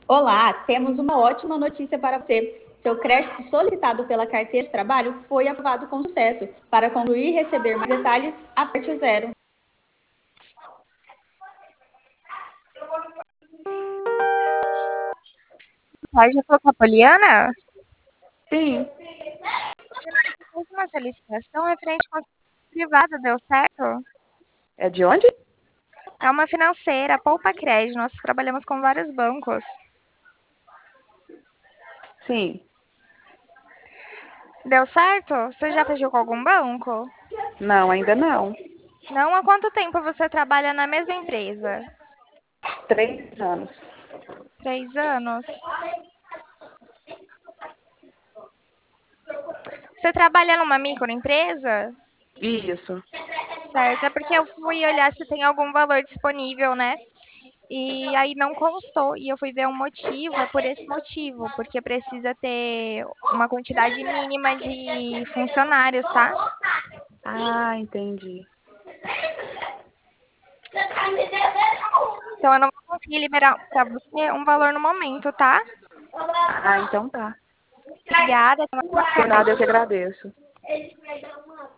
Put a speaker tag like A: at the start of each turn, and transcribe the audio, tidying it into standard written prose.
A: Olá, temos uma ótima notícia para você. Seu crédito solicitado pela carteira de trabalho foi aprovado com sucesso. Para concluir e receber mais detalhes, aperte o zero.
B: Tarde, eu tô com a Poliana.
A: Sim.
B: Fez uma solicitação referente à privada, deu certo?
A: É de onde?
B: É uma financeira, Poupa Crédito. Nós trabalhamos com vários bancos.
A: Sim.
B: Deu certo? Você já fechou com algum banco?
A: Não, ainda não.
B: Não? Há quanto tempo você trabalha na mesma empresa?
A: 3 anos.
B: 3 anos? Você trabalha numa microempresa?
A: Isso.
B: Certo, é porque eu fui olhar se tem algum valor disponível, né? E aí não constou. E eu fui ver um motivo, é por esse motivo, porque precisa ter uma quantidade mínima de funcionários, tá?
A: Ah, entendi.
B: Então eu não vou conseguir liberar para você um valor no momento, tá?
A: Ah, então tá.
B: Obrigada, tenha uma ótima
A: Por nada, eu que
B: tarde.
A: agradeço.